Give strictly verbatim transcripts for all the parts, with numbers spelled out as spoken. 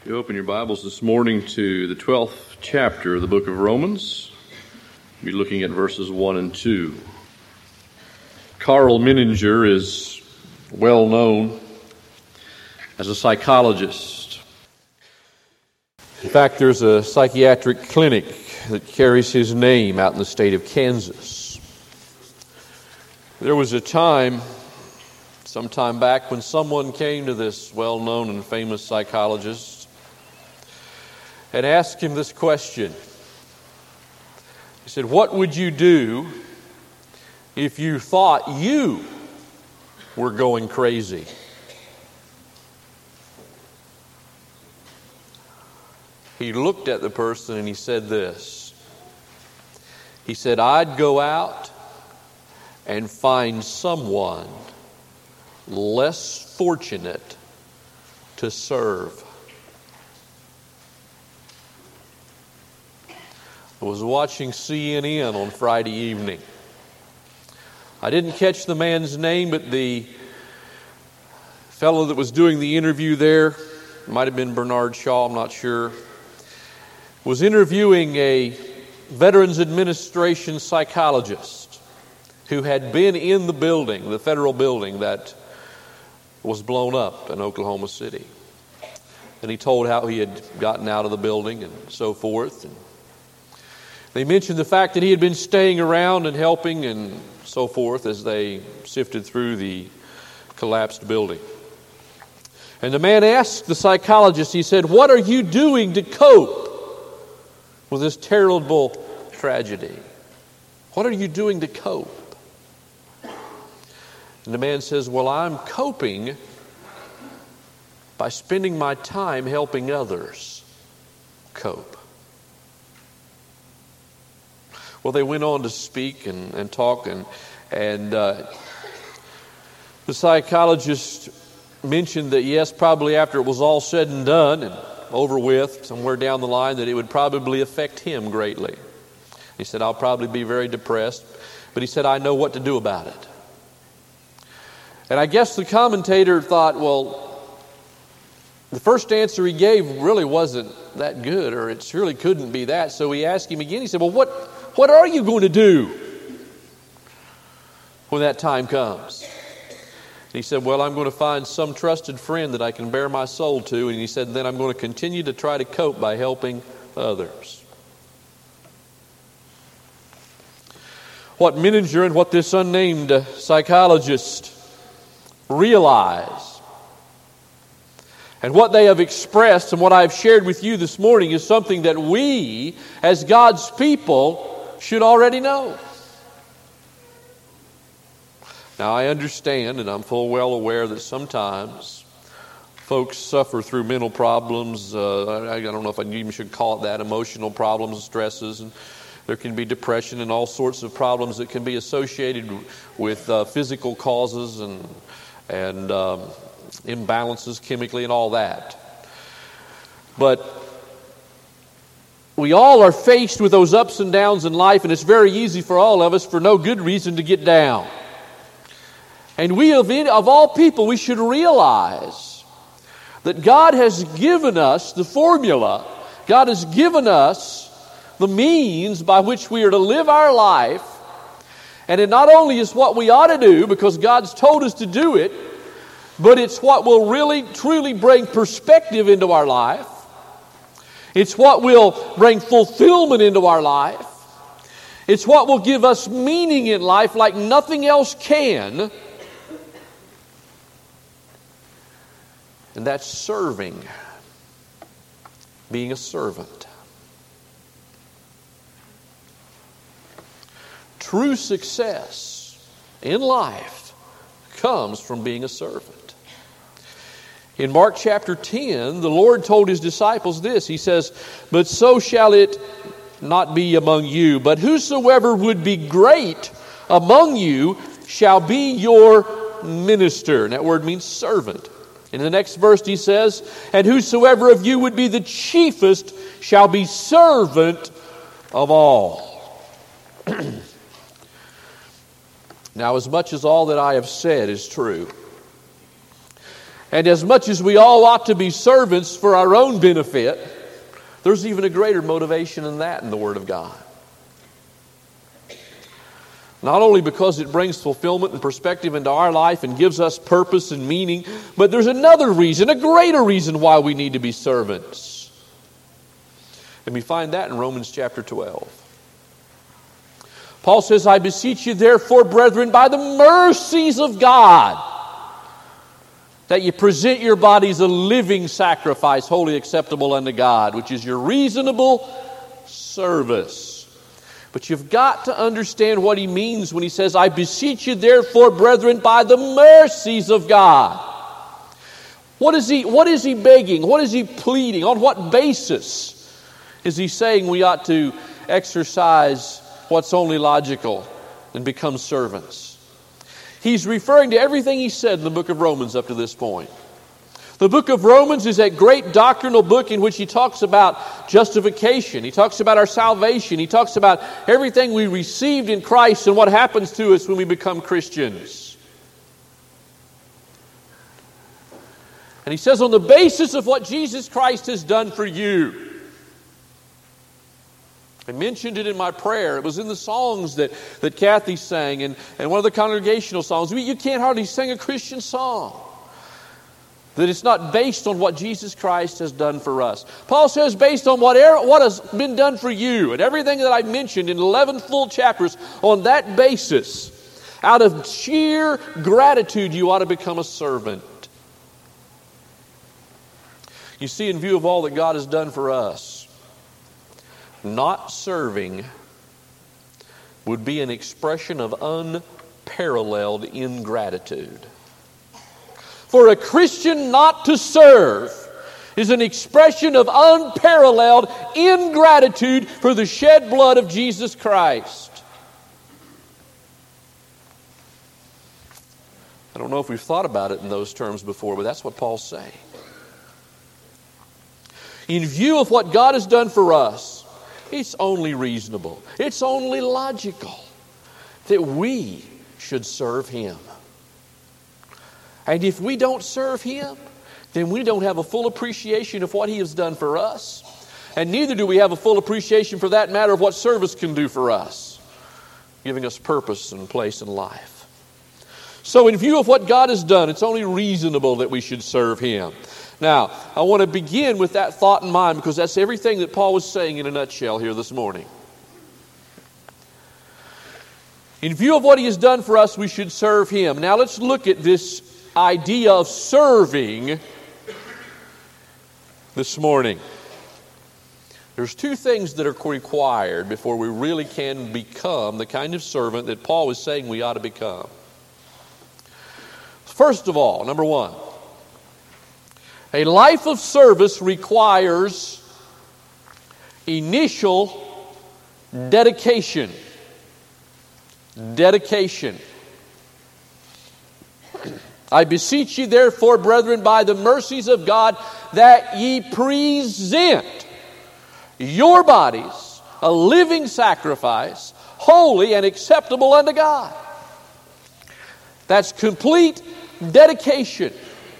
You open your Bibles this morning to the twelfth chapter of the book of Romans. We'll be looking at verses one and two. Karl Menninger is well known as a psychologist. In fact, there's a psychiatric clinic that carries his name out in the state of Kansas. There was a time, some time back, when someone came to this well-known and famous psychologist and asked him this question. He said, "What would you do if you thought you were going crazy?" He looked at the person and he said this. He said, "I'd go out and find someone less fortunate to serve." I was watching C N N on Friday evening. I didn't catch the man's name, but the fellow that was doing the interview there, might have been Bernard Shaw, I'm not sure, was interviewing a Veterans Administration psychologist who had been in the building, the federal building that was blown up in Oklahoma City. And he told how he had gotten out of the building and so forth. And they mentioned the fact that he had been staying around and helping and so forth as they sifted through the collapsed building. And the man asked the psychologist, he said, "What are you doing to cope with this terrible tragedy? What are you doing to cope?" And the man says, "Well, I'm coping by spending my time helping others cope." Well, they went on to speak and, and talk, and, and uh, the psychologist mentioned that, yes, probably after it was all said and done and over with, somewhere down the line, that it would probably affect him greatly. He said, "I'll probably be very depressed," but he said, "I know what to do about it." And I guess the commentator thought, well, the first answer he gave really wasn't that good, or it surely couldn't be that. So he asked him again. He said, "Well, what, what are you going to do when that time comes?" And he said, "Well, I'm going to find some trusted friend that I can bare my soul to." And he said, "Then I'm going to continue to try to cope by helping others." What Menninger and what this unnamed psychologist realized, and what they have expressed and what I've shared with you this morning, is something that we, as God's people, should already know. Now, I understand, and I'm full well aware that sometimes folks suffer through mental problems. Uh, I, I don't know if I even should call it that, emotional problems, stresses, and there can be depression and all sorts of problems that can be associated with uh, physical causes and and um, imbalances chemically and all that. But we all are faced with those ups and downs in life, and it's very easy for all of us, for no good reason, to get down. And we, of, any, of all people, we should realize that God has given us the formula. God has given us the means by which we are to live our life. And it not only is what we ought to do, because God's told us to do it, but it's what will really, truly bring perspective into our life. It's what will bring fulfillment into our life. It's what will give us meaning in life like nothing else can. And that's serving. Being a servant. True success in life comes from being a servant. In Mark chapter ten, the Lord told His disciples this. He says, "But so shall it not be among you, but whosoever would be great among you shall be your minister." And that word means servant. In the next verse he says, "And whosoever of you would be the chiefest shall be servant of all." Now, as much as all that I have said is true, And as much as we all ought to be servants for our own benefit, there's even a greater motivation than that in the Word of God. Not only because it brings fulfillment and perspective into our life and gives us purpose and meaning, but there's another reason, a greater reason why we need to be servants. And we find that in Romans chapter twelve. Paul says, I beseech you therefore, brethren, by the mercies of God, that you present your bodies a living sacrifice, wholly acceptable unto God, which is your reasonable service. But you've got to understand what he means when he says, I beseech you therefore, brethren, by the mercies of God. What is he, what is he begging? What is he pleading? On what basis is he saying we ought to exercise what's only logical and become servants? He's referring to everything he said in the book of Romans up to this point. The book of Romans is a great doctrinal book in which he talks about justification. He talks about our salvation. He talks about everything we received in Christ and what happens to us when we become Christians. And he says, on the basis of what Jesus Christ has done for you. I mentioned it in my prayer. It was in the songs that, that Kathy sang and, and one of the congregational songs. You can't hardly sing a Christian song that it's not based on what Jesus Christ has done for us. Paul says based on what, what has been done for you and everything that I mentioned in eleven full chapters, on that basis, out of sheer gratitude, you ought to become a servant. You see, in view of all that God has done for us, not serving would be an expression of unparalleled ingratitude. For a Christian not to serve is an expression of unparalleled ingratitude for the shed blood of Jesus Christ. I don't know if we've thought about it in those terms before, but that's what Paul's saying. In view of what God has done for us, it's only reasonable, it's only logical that we should serve Him. And if we don't serve Him, then we don't have a full appreciation of what He has done for us. And neither do we have a full appreciation, for that matter, of what service can do for us, giving us purpose and place in life. So in view of what God has done, it's only reasonable that we should serve Him. Now, I want to begin with that thought in mind, because that's everything that Paul was saying in a nutshell here this morning. In view of what He has done for us, we should serve Him. Now let's look at this idea of serving this morning. There's two things that are required before we really can become the kind of servant that Paul was saying we ought to become. First of all, number one, a life of service requires initial dedication. Dedication. I beseech you, therefore, brethren, by the mercies of God, that ye present your bodies a living sacrifice, holy and acceptable unto God. That's complete dedication.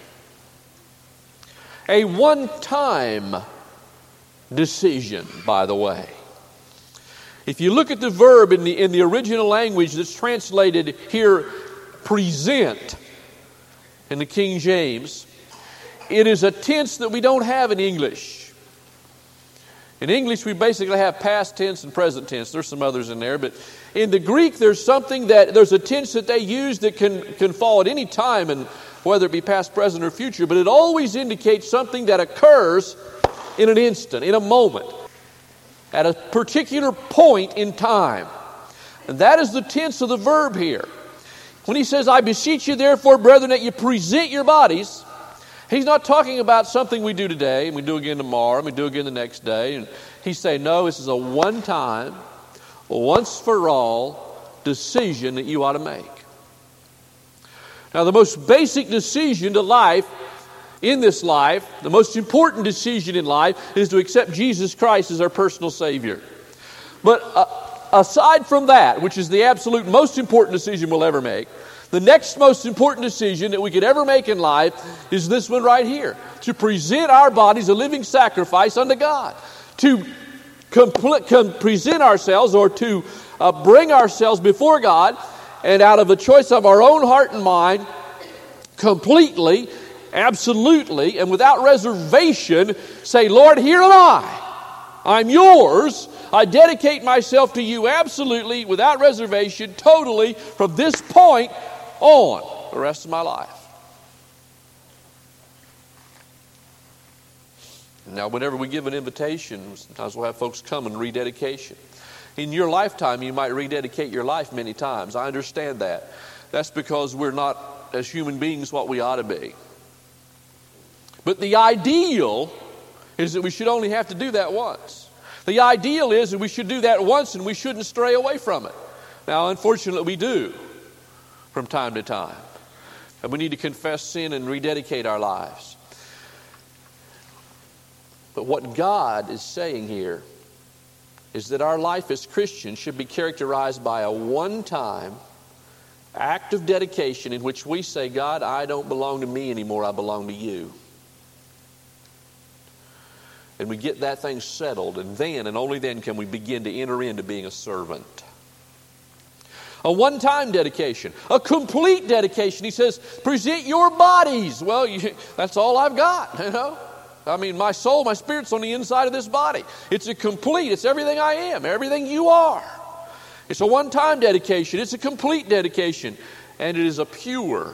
A one-time decision, by the way. If you look at the verb in the, in the original language that's translated here, present, in the King James, it is a tense that we don't have in English. In English, we basically have past tense and present tense. There's some others in there, but in the Greek, there's something that, there's a tense that they use that can, can fall at any time, and whether it be past, present, or future, but it always indicates something that occurs in an instant, in a moment, at a particular point in time. And that is the tense of the verb here. When he says, I beseech you, therefore, brethren, that you present your bodies, he's not talking about something we do today, and we do again tomorrow, and we do again the next day. And he's saying, no, this is a one-time, once-for-all decision that you ought to make. Now, the most basic decision to life, in this life, the most important decision in life, is to accept Jesus Christ as our personal Savior. But uh, aside from that, which is the absolute most important decision we'll ever make, The next most important decision that we could ever make in life is this one right here. To present our bodies a living sacrifice unto God. To compl- com- present ourselves or to uh, bring ourselves before God and out of a choice of our own heart and mind, completely, absolutely, and without reservation, say, Lord, here am I. I'm yours. I dedicate myself to you absolutely, without reservation, totally, from this point on the rest of my life. Now, whenever we give an invitation, sometimes we'll have folks come and rededication. In your lifetime, you might rededicate your life many times. I understand that. That's because we're not, as human beings, what we ought to be. But the ideal is that we should only have to do that once. The ideal is that we should do that once and we shouldn't stray away from it. Now, unfortunately, we do from time to time. And we need to confess sin and rededicate our lives. But what God is saying here is that our life as Christians should be characterized by a one-time act of dedication in which we say, God, I don't belong to me anymore, I belong to you. And we get that thing settled, and then and only then can we begin to enter into being a servant. A one-time dedication, a complete dedication. He says, present your bodies. Well, you, that's all I've got, you know. I mean, my soul, my spirit's on the inside of this body. It's a complete, it's everything I am, everything you are. It's a one-time dedication. It's a complete dedication. And it is a pure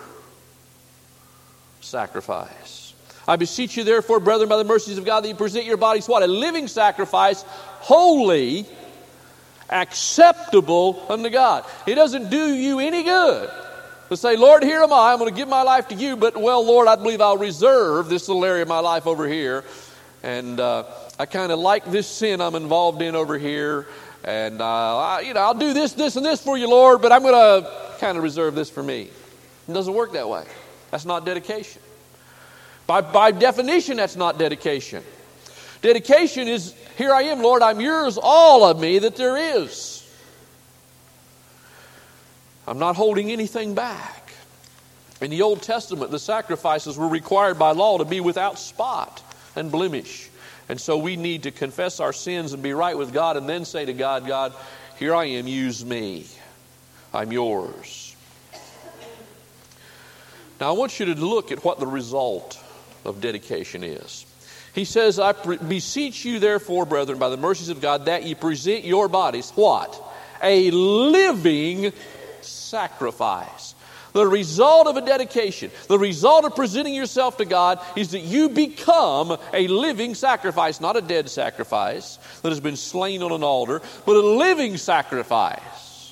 sacrifice. I beseech you, therefore, brethren, by the mercies of God, that you present your bodies, what? A living sacrifice, holy, acceptable unto God. It doesn't do you any good to say, Lord, here am I. I'm going to give my life to you. But, well, Lord, I believe I'll reserve this little area of my life over here. And uh, I kind of like this sin I'm involved in over here. And, uh, I, you know, I'll do this, this, and this for you, Lord. But I'm going to kind of reserve this for me. It doesn't work that way. That's not dedication. By, by definition, that's not dedication. Dedication is, here I am, Lord, I'm yours, all of me that there is. I'm not holding anything back. In the Old Testament, the sacrifices were required by law to be without spot and blemish. And so we need to confess our sins and be right with God and then say to God, God, here I am, use me. I'm yours. Now I want you to look at what the result of dedication is. He says, I beseech you therefore, brethren, by the mercies of God, that ye present your bodies, what? A living sacrifice. The result of a dedication, the result of presenting yourself to God is that you become a living sacrifice, not a dead sacrifice that has been slain on an altar, but a living sacrifice.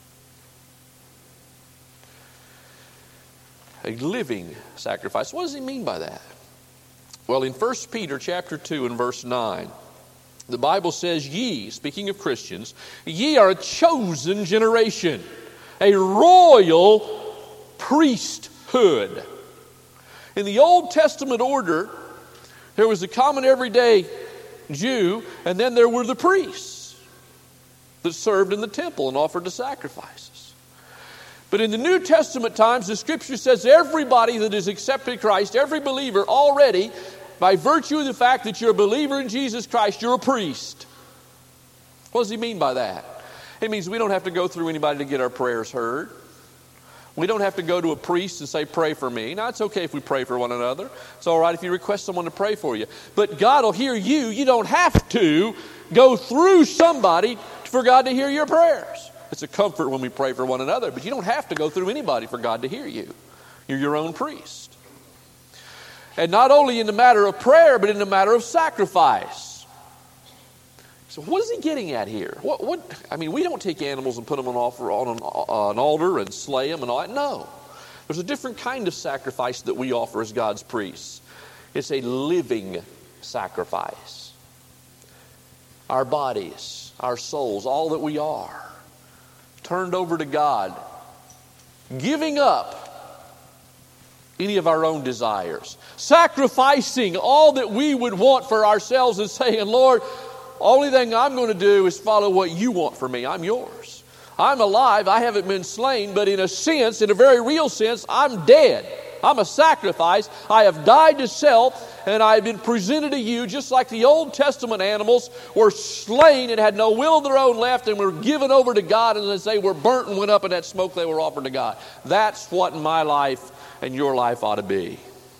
A living sacrifice. What does he mean by that? Well, in First Peter chapter two and verse nine, the Bible says, ye, speaking of Christians, ye are a chosen generation, a royal priesthood. In the Old Testament order, there was a common everyday Jew, and then there were the priests that served in the temple and offered the sacrifices. But in the New Testament times, the Scripture says everybody that has accepted Christ, every believer already, by virtue of the fact that you're a believer in Jesus Christ, you're a priest. What does he mean by that? It means we don't have to go through anybody to get our prayers heard. We don't have to go to a priest and say, pray for me. Now, it's okay if we pray for one another. It's all right if you request someone to pray for you. But God will hear you. You don't have to go through somebody for God to hear your prayers. It's a comfort when we pray for one another, but you don't have to go through anybody for God to hear you. You're your own priest. And not only in the matter of prayer, but in the matter of sacrifice. So what is he getting at here? What? What? I mean, we don't take animals and put them on, offer, on an, uh, an altar and slay them and all that. No. There's a different kind of sacrifice that we offer as God's priests. It's a living sacrifice. Our bodies, our souls, all that we are, turned over to God, giving up any of our own desires, sacrificing all that we would want for ourselves and saying, Lord, only thing I'm going to do is follow what you want for me. I'm yours. I'm alive, I haven't been slain, but in a sense, in a very real sense, I'm dead. I'm a sacrifice. I have died to self, and I've been presented to you just like the Old Testament animals were slain and had no will of their own left and were given over to God, and as they were burnt and went up in that smoke, they were offered to God. That's what my life and your life ought to be.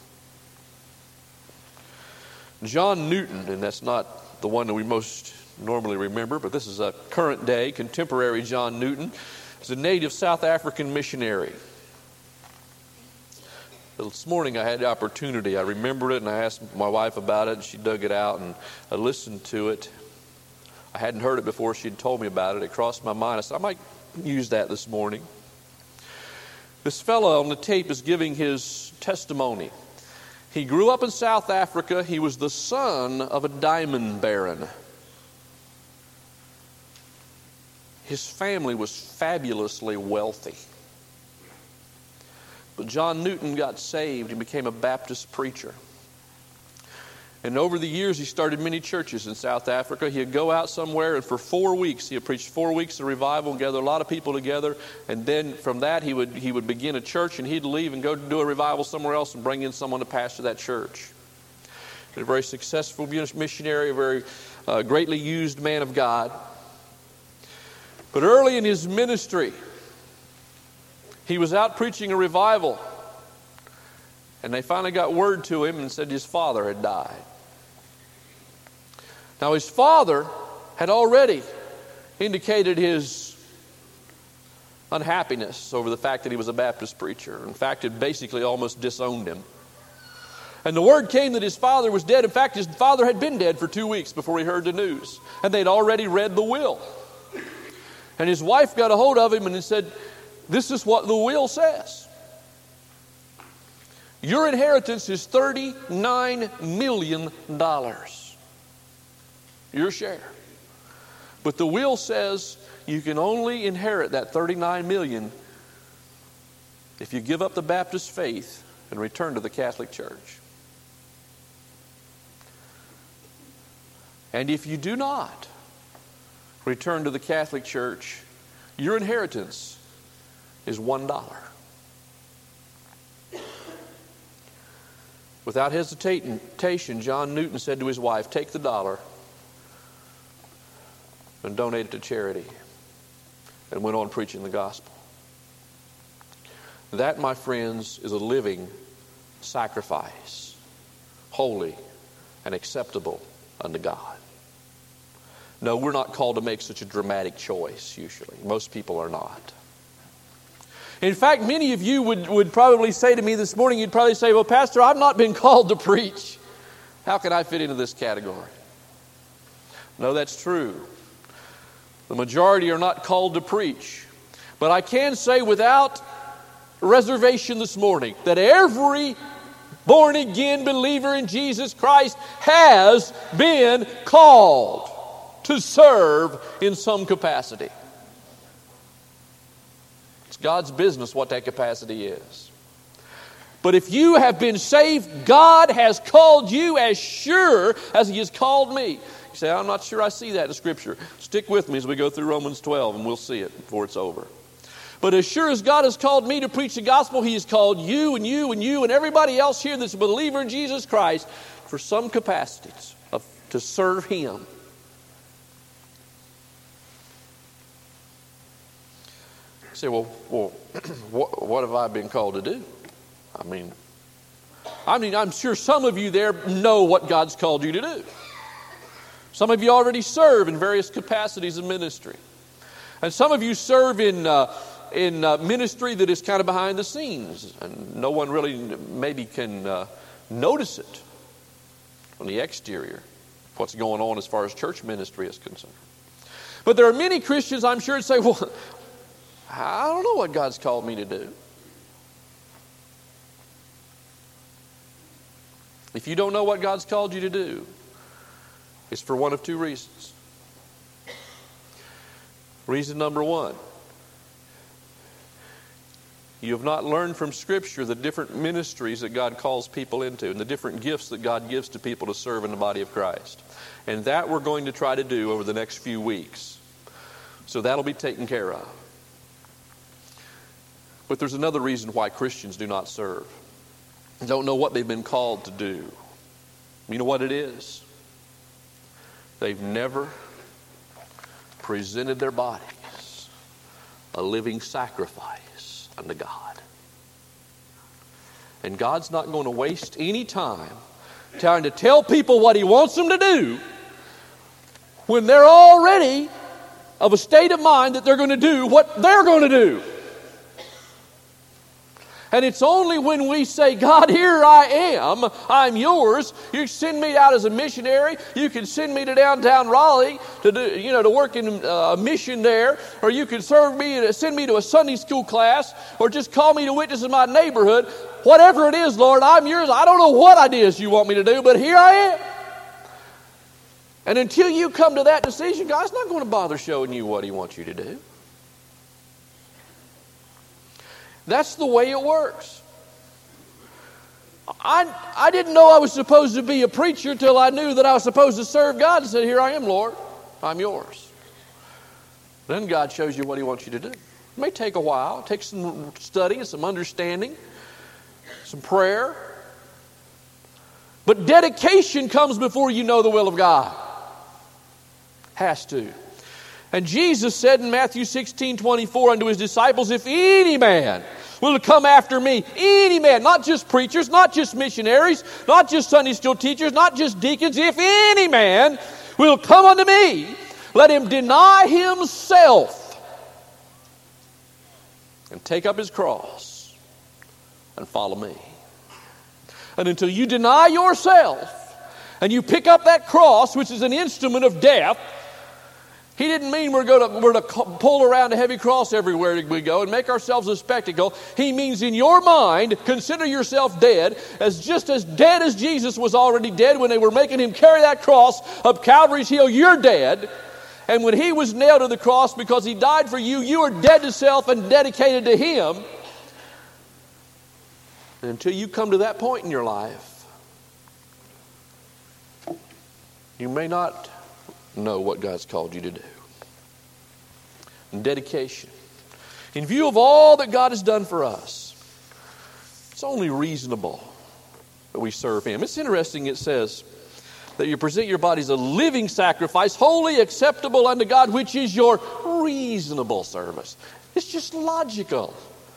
John Newton, and that's not the one that we most normally remember, but this is a current day, contemporary John Newton, is a native South African missionary. This morning I had the opportunity, I remembered it, and I asked my wife about it, and she dug it out, and I listened to it. I hadn't heard it before. She'd told me about it. It crossed my mind. I said, I might use that this morning. This fellow on the tape is giving his testimony. He grew up in South Africa. He was the son of a diamond baron. His family was fabulously wealthy. But John Newton got saved and became a Baptist preacher. And over the years, he started many churches in South Africa. He'd go out somewhere, and for four weeks, he had preached four weeks of revival and gather a lot of people together. And then from that, he would he would begin a church, and he'd leave and go to do a revival somewhere else and bring in someone to pastor that church. A very successful missionary, a very uh, greatly used man of God. But early in his ministry, he was out preaching a revival, and they finally got word to him and said his father had died. Now his father had already indicated his unhappiness over the fact that he was a Baptist preacher. In fact, it basically almost disowned him. And the word came that his father was dead. In fact, his father had been dead for two weeks before he heard the news, and they'd already read the will. And his wife got a hold of him and said, this is what the will says. Your inheritance is thirty-nine million dollars. Your share. But the will says you can only inherit that thirty-nine million dollars if you give up the Baptist faith and return to the Catholic Church. And if you do not return to the Catholic Church, your inheritance is one dollar. Without hesitation, John Newton said to his wife, take the dollar and donate it to charity, and went on preaching the gospel. That, my friends, is a living sacrifice, holy and acceptable unto God. No, we're not called to make such a dramatic choice, usually. Most people are not. In fact, many of you would, would probably say to me this morning, you'd probably say, well, Pastor, I've not been called to preach. How can I fit into this category? No, that's true. The majority are not called to preach. But I can say without reservation this morning that every born-again believer in Jesus Christ has been called to serve in some capacity. It's God's business what that capacity is. But if you have been saved, God has called you as sure as He has called me. You say, I'm not sure I see that in Scripture. Stick with me as we go through Romans twelve, and we'll see it before it's over. But as sure as God has called me to preach the gospel, He has called you and you and you and everybody else here that's a believer in Jesus Christ for some capacities of, to serve Him. You say, well, well what, what have I been called to do? I mean, I mean, I'm sure some of you there know what God's called you to do. Some of you already serve in various capacities of ministry. And some of you serve in uh, in uh, ministry that is kind of behind the scenes. And no one really maybe can uh, notice it on the exterior, what's going on as far as church ministry is concerned. But there are many Christians, I'm sure, that say, well, I don't know what God's called me to do. If you don't know what God's called you to do, it's for one of two reasons. Reason number one, you have not learned from Scripture the different ministries that God calls people into and the different gifts that God gives to people to serve in the body of Christ. And that we're going to try to do over the next few weeks. So that'll be taken care of. But there's another reason why Christians do not serve. They don't know what they've been called to do. You know what it is? They've never presented their bodies a living sacrifice unto God. And God's not going to waste any time trying to tell people what He wants them to do when they're already of a state of mind that they're going to do what they're going to do. And it's only when we say, God, here I am, I'm yours. You send me out as a missionary. You can send me to downtown Raleigh to do, you know, to work in a mission there, or you can serve me, send me to a Sunday school class, or just call me to witness in my neighborhood. Whatever it is, Lord, I'm yours. I don't know what it is you want me to do, but here I am. And until you come to that decision, God's not going to bother showing you what He wants you to do. That's the way it works. I, I didn't know I was supposed to be a preacher till I knew that I was supposed to serve God and said, here I am, Lord, I'm yours. Then God shows you what He wants you to do. It may take a while. It takes some study, some understanding, some prayer. But dedication comes before you know the will of God. Has to. And Jesus said in Matthew sixteen twenty-four unto His disciples, if any man will come after me, any man, not just preachers, not just missionaries, not just Sunday school teachers, not just deacons, if any man will come unto me, let him deny himself and take up his cross and follow me. And until you deny yourself and you pick up that cross, which is an instrument of death, He didn't mean we're going to, we're to pull around a heavy cross everywhere we go and make ourselves a spectacle. He means in your mind, consider yourself dead, as just as dead as Jesus was already dead when they were making Him carry that cross up Calvary's hill. You're dead. And when He was nailed to the cross because He died for you, you are dead to self and dedicated to Him. And until you come to that point in your life, you may not know what God's called you to do. And dedication. In view of all that God has done for us, it's only reasonable that we serve Him. It's interesting, it says that you present your body as a living sacrifice, wholly acceptable unto God, which is your reasonable service. It's just logical.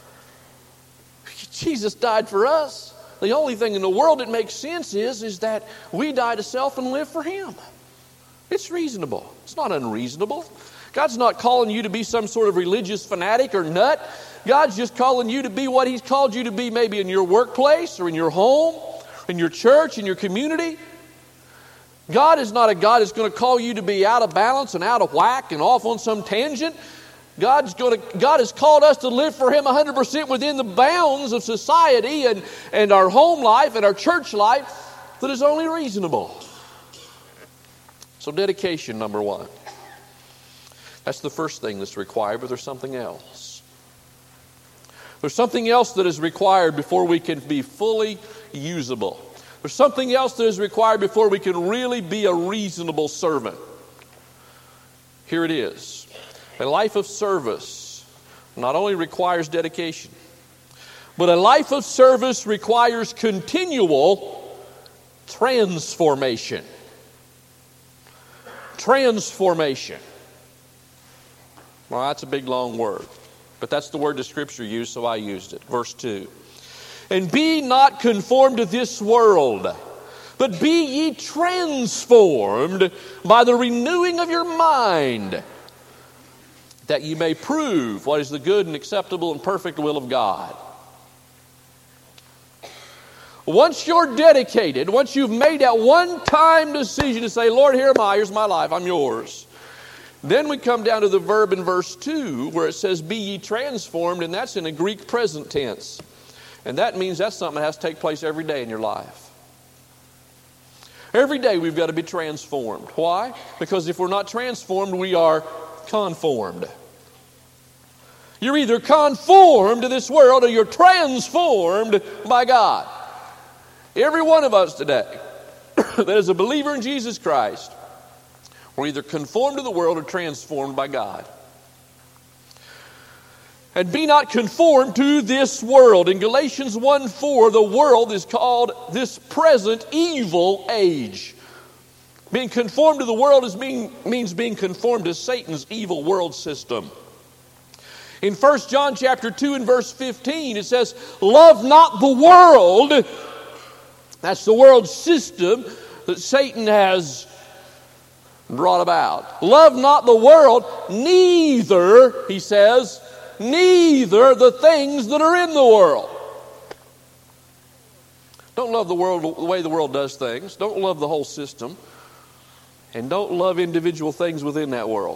Jesus died for us. The only thing in the world that makes sense is, is that we die to self and live for Him. It's reasonable. It's not unreasonable. God's not calling you to be some sort of religious fanatic or nut. God's just calling you to be what He's called you to be, maybe in your workplace or in your home, in your church, in your community. God is not a God that's going to call you to be out of balance and out of whack and off on some tangent. God's going to, God has called us to live for Him one hundred percent within the bounds of society and, and our home life and our church life that is only reasonable. So dedication, number one. That's the first thing that's required, but there's something else. There's something else that is required before we can be fully usable. There's something else that is required before we can really be a reasonable servant. Here it is. A life of service not only requires dedication, but a life of service requires continual transformation. Transformation. Well, that's a big, long word. But that's the word the Scripture used, so I used it. Verse two. And be not conformed to this world, but be ye transformed by the renewing of your mind, that ye may prove what is the good and acceptable and perfect will of God. Once you're dedicated, once you've made that one-time decision to say, Lord, here am I, here's my life, I'm yours. Then we come down to the verb in verse two where it says, be ye transformed, and that's in a Greek present tense. And that means that's something that has to take place every day in your life. Every day we've got to be transformed. Why? Because if we're not transformed, we are conformed. You're either conformed to this world or you're transformed by God. Every one of us today that is a believer in Jesus Christ, we're either conformed to the world or transformed by God. And be not conformed to this world. In Galatians one four, the world is called this present evil age. Being conformed to the world is being, means being conformed to Satan's evil world system. In First John chapter two and verse fifteen, it says, love not the world. That's the world system that Satan has brought about. Love not the world, neither, he says, neither the things that are in the world. Don't love the world the way the world does things. Don't love the whole system. And don't love individual things within that world.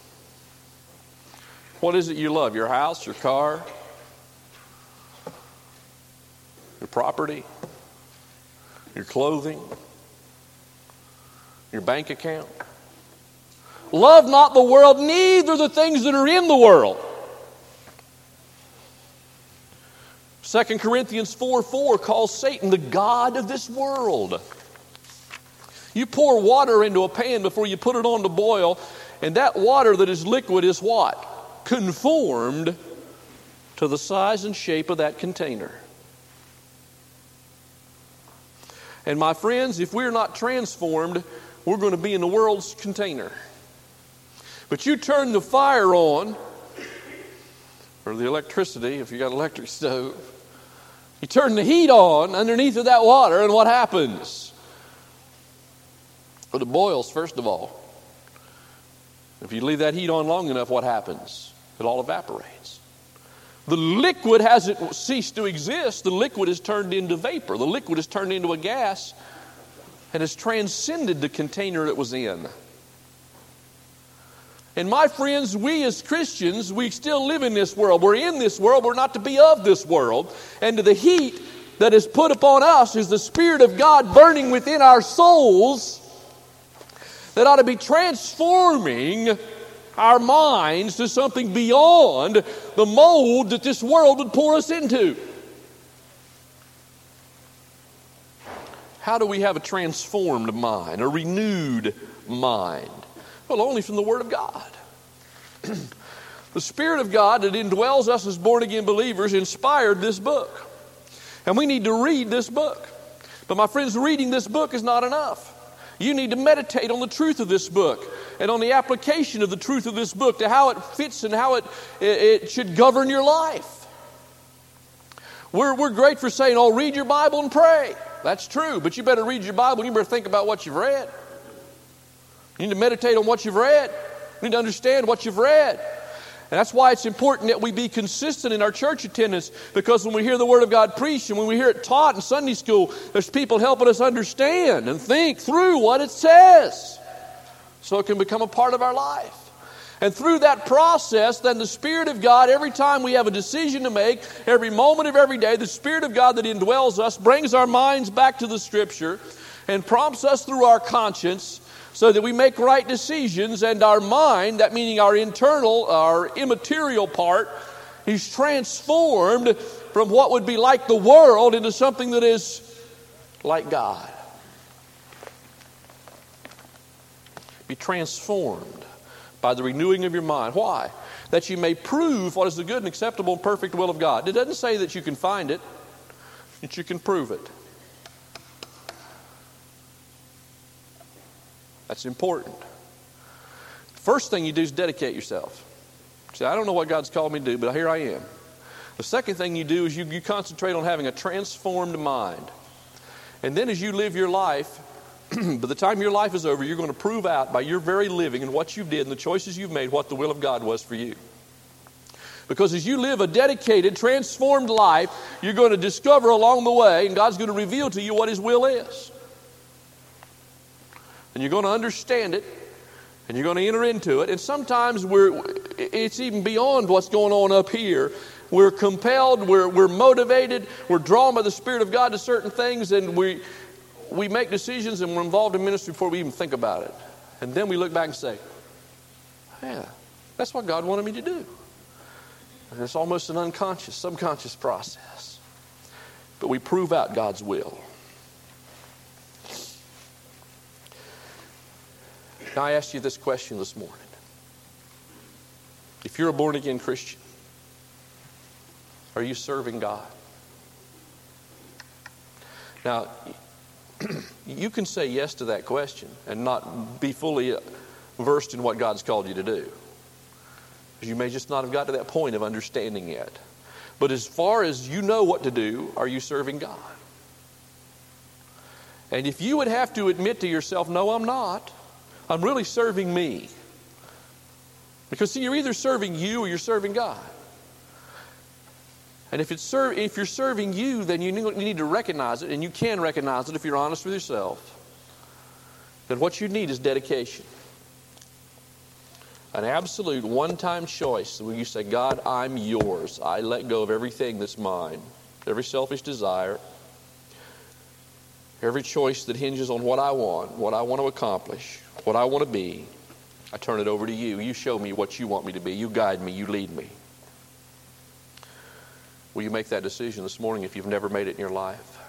What is it you love? Your house, your car, your property, your clothing, your bank account. Love not the world, neither the things that are in the world. Second Corinthians four four calls Satan the god of this world. You pour water into a pan before you put it on to boil, and that water that is liquid is what? Conformed to the size and shape of that container. And my friends, if we're not transformed, we're going to be in the world's container. But you turn the fire on, or the electricity, if you got an electric stove, you turn the heat on underneath of that water, and what happens? Well, it boils, first of all. If you leave that heat on long enough, what happens? It all evaporates. The liquid hasn't ceased to exist. The liquid is turned into vapor. The liquid is turned into a gas and has transcended the container it was in. And my friends, we as Christians, we still live in this world. We're in this world. We're not to be of this world. And to the heat that is put upon us is the Spirit of God burning within our souls that ought to be transforming our minds to something beyond the mold that this world would pour us into. How do we have a transformed mind, a renewed mind? Well, only from the Word of God. The Spirit of God that indwells us as born-again believers inspired this book. And we need to read this book. But my friends, reading this book is not enough. You need to meditate on the truth of this book and on the application of the truth of this book to how it fits and how it, it, it should govern your life. We're, we're great for saying, oh, read your Bible and pray. That's true, but you better read your Bible and you better think about what you've read. You need to meditate on what you've read. You need to understand what you've read. And that's why it's important that we be consistent in our church attendance, because when we hear the Word of God preached and when we hear it taught in Sunday school, there's people helping us understand and think through what it says so it can become a part of our life. And through that process, then the Spirit of God, every time we have a decision to make, every moment of every day, the Spirit of God that indwells us brings our minds back to the Scripture and prompts us through our conscience so that we make right decisions, and our mind, that meaning our internal, our immaterial part, is transformed from what would be like the world into something that is like God. Be transformed by the renewing of your mind. Why? That you may prove what is the good and acceptable and perfect will of God. It doesn't say that you can find it, that you can prove it. That's important. First thing you do is dedicate yourself. Say, I don't know what God's called me to do, but here I am. The second thing you do is you, you concentrate on having a transformed mind. And then as you live your life, by the time your life is over, you're going to prove out by your very living and what you did and the choices you've made what the will of God was for you. Because as you live a dedicated, transformed life, you're going to discover along the way, and God's going to reveal to you what His will is. And you're going to understand it, and you're going to enter into it. And sometimes we're it's even beyond what's going on up here. We're compelled, we're, we're motivated, we're drawn by the Spirit of God to certain things, and we, we make decisions and we're involved in ministry before we even think about it. And then we look back and say, yeah, that's what God wanted me to do. And it's almost an unconscious, subconscious process. But we prove out God's will. Now, I asked you this question this morning. If you're a born-again Christian, Are you serving God? Now, you can say yes to that question and not be fully versed in what God's called you to do. Because you may just not have got to that point of understanding yet. But as far as you know what to do, are you serving God? And if you would have to admit to yourself, no, I'm not. I'm really serving me. Because see, you're either serving you or you're serving God. And if it's serve, if you're serving you, then you need to recognize it, and you can recognize it if you're honest with yourself. That what you need is dedication. An absolute one-time choice where you say, God, I'm yours. I let go of everything that's mine. Every selfish desire. Every choice that hinges on what I want, what I want to accomplish, what I want to be. I turn it over to you. You show me what you want me to be. You guide me. You lead me. Will you make that decision this morning if you've never made it in your life?